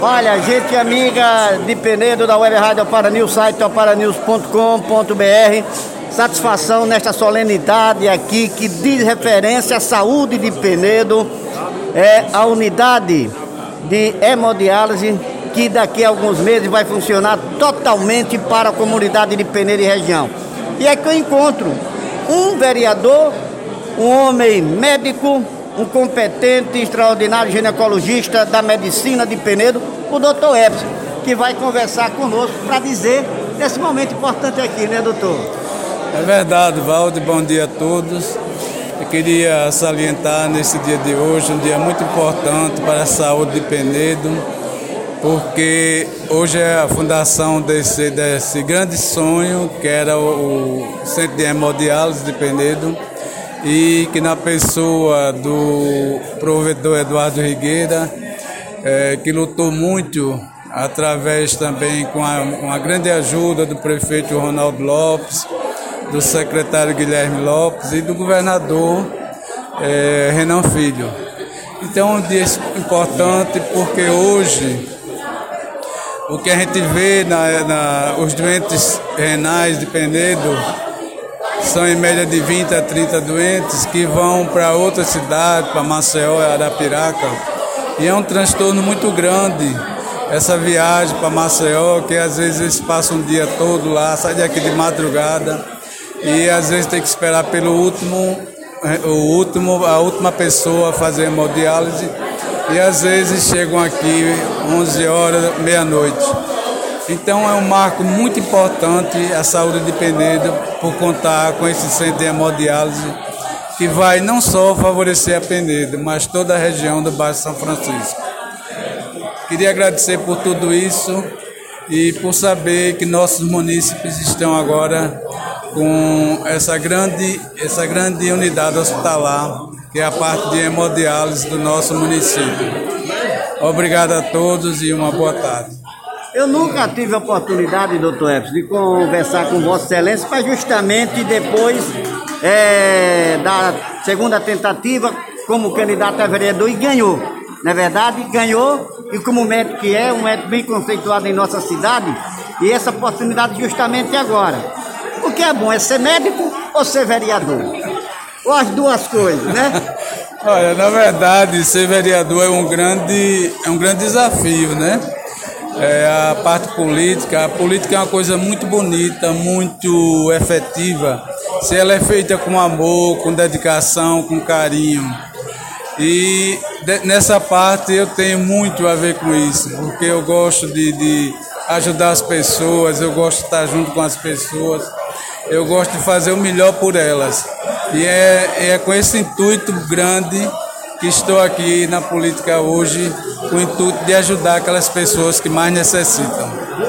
Olha, gente amiga de Penedo da Web Rádio Oparanews, site oparanews.com.br. Satisfação nesta solenidade aqui que diz referência à saúde de Penedo. É a unidade de hemodiálise que daqui a alguns meses vai funcionar totalmente para a comunidade de Penedo e região. E é que eu encontro um vereador, um homem médico, um competente, extraordinário ginecologista da medicina de Penedo, o Dr. Epson, que vai conversar conosco para dizer desse momento importante aqui, né, doutor? É verdade, Valde, bom dia a todos. Eu queria salientar nesse dia de hoje, um dia muito importante para a saúde de Penedo, porque hoje é a fundação desse grande sonho, que era o Centro de Hemodiálise de Penedo, e que na pessoa do provedor Eduardo Rigueira, que lutou muito através também com a grande ajuda do prefeito Ronaldo Lopes, do secretário Guilherme Lopes e do governador Renan Filho. Então é um dia importante porque hoje o que a gente vê os doentes renais de Penedo são em média de 20 a 30 doentes que vão para outra cidade, para Maceió e Arapiraca. E é um transtorno muito grande essa viagem para Maceió, que às vezes eles passam o dia todo lá, saem daqui de madrugada e às vezes tem que esperar a última pessoa a fazer hemodiálise e às vezes chegam aqui 11 horas, meia-noite. Então é um marco muito importante a saúde de Penedo por contar com esse centro de hemodiálise que vai não só favorecer a Penedo, mas toda a região do Baixo São Francisco. Queria agradecer por tudo isso e por saber que nossos munícipes estão agora com essa grande unidade hospitalar, que é a parte de hemodiálise do nosso município. Obrigado a todos e uma boa tarde. Eu nunca tive a oportunidade, doutor Epson, de conversar com Vossa Excelência, mas justamente depois da segunda tentativa como candidato a vereador e ganhou. Na verdade, ganhou, e como médico que é, um médico bem conceituado em nossa cidade, e essa oportunidade justamente agora. O que é bom, é ser médico ou ser vereador? Ou as duas coisas, né? Olha, na verdade, ser vereador é um grande desafio, né? A parte política, a política é uma coisa muito bonita, muito efetiva, se ela é feita com amor, com dedicação, com carinho. E nessa parte eu tenho muito a ver com isso, porque eu gosto de ajudar as pessoas, eu gosto de estar junto com as pessoas, eu gosto de fazer o melhor por elas. E é com esse intuito grande que estou aqui na política hoje, com o intuito de ajudar aquelas pessoas que mais necessitam.